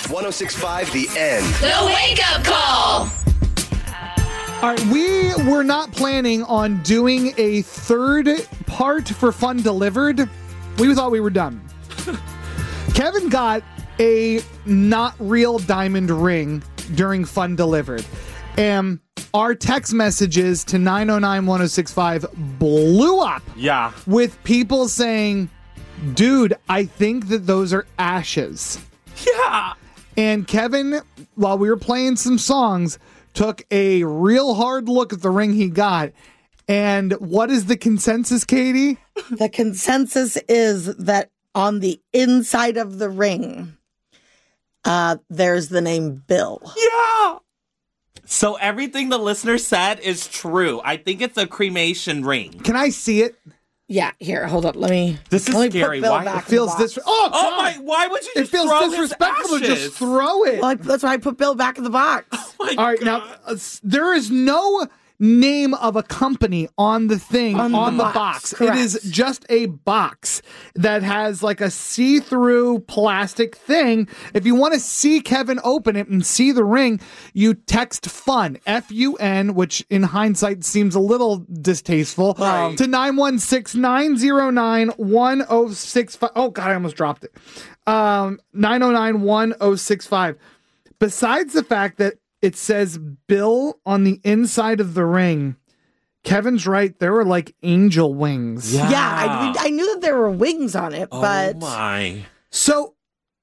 1065 The End. The Wake Up Call. All right, we were not planning on doing a third part for Fun Delivered. We thought we were done. Kevin got a not real diamond ring during Fun Delivered. And our text messages to 909-1065 blew up. Yeah. With people saying, dude, I think that those are ashes. Yeah. And Kevin, while we were playing some songs, took a real hard look at the ring he got. And what is the consensus, Katie? The consensus is that on the inside of the ring, there's the name Bill. Yeah. So everything the listener said is true. I think it's a cremation ring. Can I see it? Yeah, here, hold up. Let me This is put scary. Bill Why? back It feels in the box. Oh, Oh God. my, why would you It just feels throw his disrespectful to ashes? just throw it. Well, that's why I put Bill back in the box. My All right, God. now, there is no name of a company on the thing, on the box. Correct. It is just a box that has like a see-through plastic thing. If you want to see Kevin open it and see the ring, you text FUN, F-U-N, which in hindsight seems a little distasteful, Right. to 916-909-1065. Oh, God, I almost dropped it. 909-1065. Besides the fact that it says Bill on the inside of the ring, Kevin's right. There were like angel wings. Yeah. Yeah, I knew that there were wings on it, but Oh my. So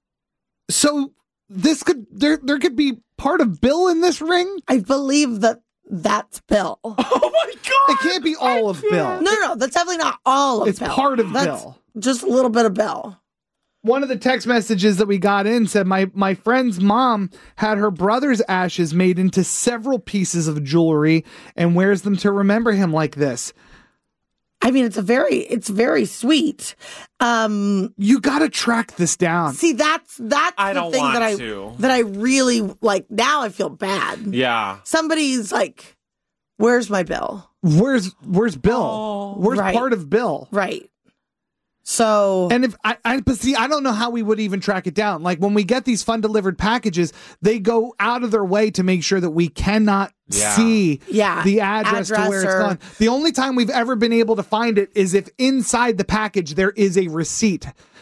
this could there could be part of Bill in this ring. I believe that that's Bill. Oh my God. It can't be all of Bill. No, that's definitely not all of It's Bill. part of That's Bill. just a little bit of Bill. One of the text messages that we got in said my friend's mom had her brother's ashes made into several pieces of jewelry and wears them to remember him like this. I mean, it's very sweet. You got to track this down. See, that's I the don't thing want that I really like. Now I feel bad. Yeah. Somebody's like, "Where's my Bill?" Where's Bill? Oh, Where's right. part of Bill? Right. So, And if but see, I don't know how we would even track it down. Like when we get these Fun Delivered packages, they go out of their way to make sure that we cannot see Yeah. the address to where it's or- gone. The only time we've ever been able to find it is if inside the package there is a receipt.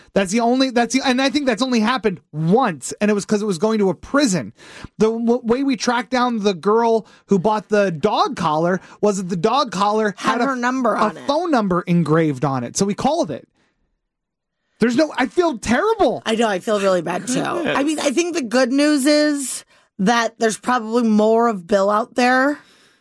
And I think that's only happened once, and it was because it was going to a prison. The way we tracked down the girl who bought the dog collar was that the dog collar Had her number on a it. phone number engraved on it, so we called it. I feel terrible. I know I feel really bad too. I mean, I think the good news is that there's probably more of Bill out there.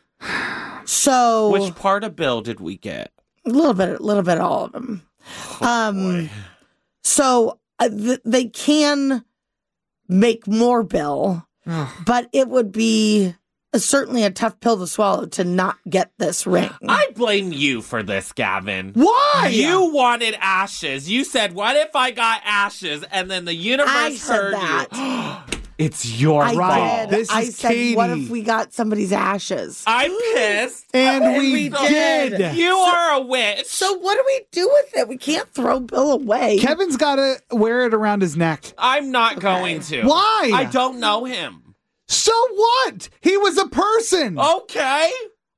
So Which part of Bill did we get? a little bit of all of them. Boy. So they can make more Bill, but it would be certainly a tough pill to swallow to not get this ring. I blame you for this, Gavin. Why? You wanted ashes. You said, what if I got ashes? And then the universe I said heard that. you. It's your I fault. did. This I is said, what Katie. if we got somebody's ashes? I'm pissed. And we did. You are a witch. So what do we do with it? We can't throw Bill away. Kevin's got to wear it around his neck. I'm not going to. Why? I don't know him. So what? He was a person. Okay.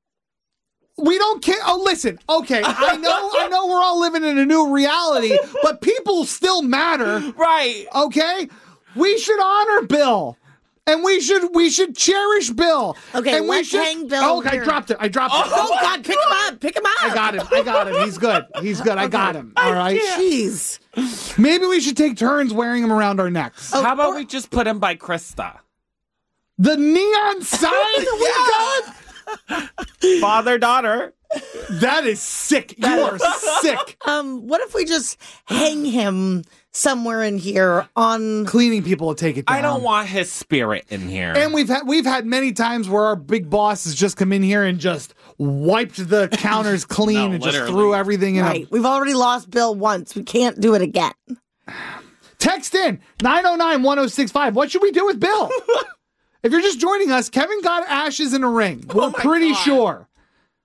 We don't care. Oh, listen. Okay, I know we're all living in a new reality, but people still matter. Right. Okay? We should honor Bill. And we should cherish Bill. Okay, and let's hang Bill Oh, I here. dropped it. Oh God, pick him up. Pick him up. I got him. He's good. I got him. All right. Jeez. Maybe we should take turns wearing him around our necks. How about we just put him by Krista? The neon sign that we got? Father, daughter. That is sick. You are sick. What if we just hang him somewhere in here on? Cleaning people will take it down. I don't want his spirit in here. And we've had many times where our big boss has just come in here and just wiped the counters clean No, and just literally. threw everything in. Right. We've already lost Bill once. We can't do it again. Text in 909-1065. What should we do with Bill? If you're just joining us, Kevin got ashes in a ring. We're my pretty God. sure.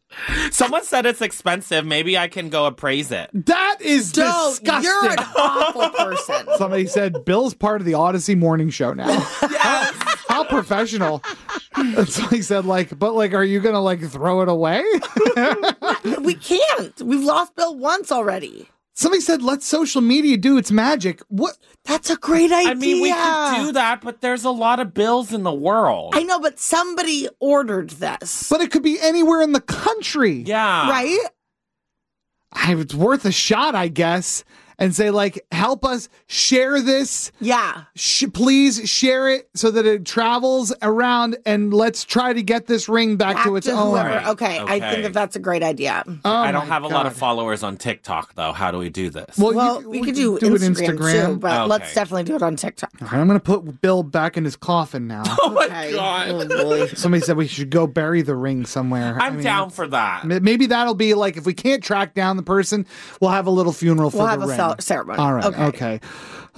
Someone said it's expensive. Maybe I can go appraise it. That is disgusting. You're an awful person. Somebody said Bill's part of the Odyssey morning show now. Yes. How professional. Somebody said, are you going to, throw it away? We can't. We've lost Bill once already. Somebody said, let social media do its magic. What? That's a great idea. I mean, we could do that, but there's a lot of bills in the world. I know, but somebody ordered this. But it could be anywhere in the country. Yeah. Right? It's worth a shot, I guess. And say, help us share this. Yeah. Please share it so that it travels around, and let's try to get this ring back to its own. whoever. Right. Okay, I think that that's a great idea. I don't have a lot of followers on TikTok, though. How do we do this? Well, we could do Instagram too, but Okay. let's definitely do it on TikTok. All right, I'm going to put Bill back in his coffin now. Oh, my Okay. God. Oh, boy. Somebody said we should go bury the ring somewhere. I'm down for that. Maybe that'll be if we can't track down the person, we'll have a little funeral for We'll the have ring. a ceremony. All right. Okay. Okay.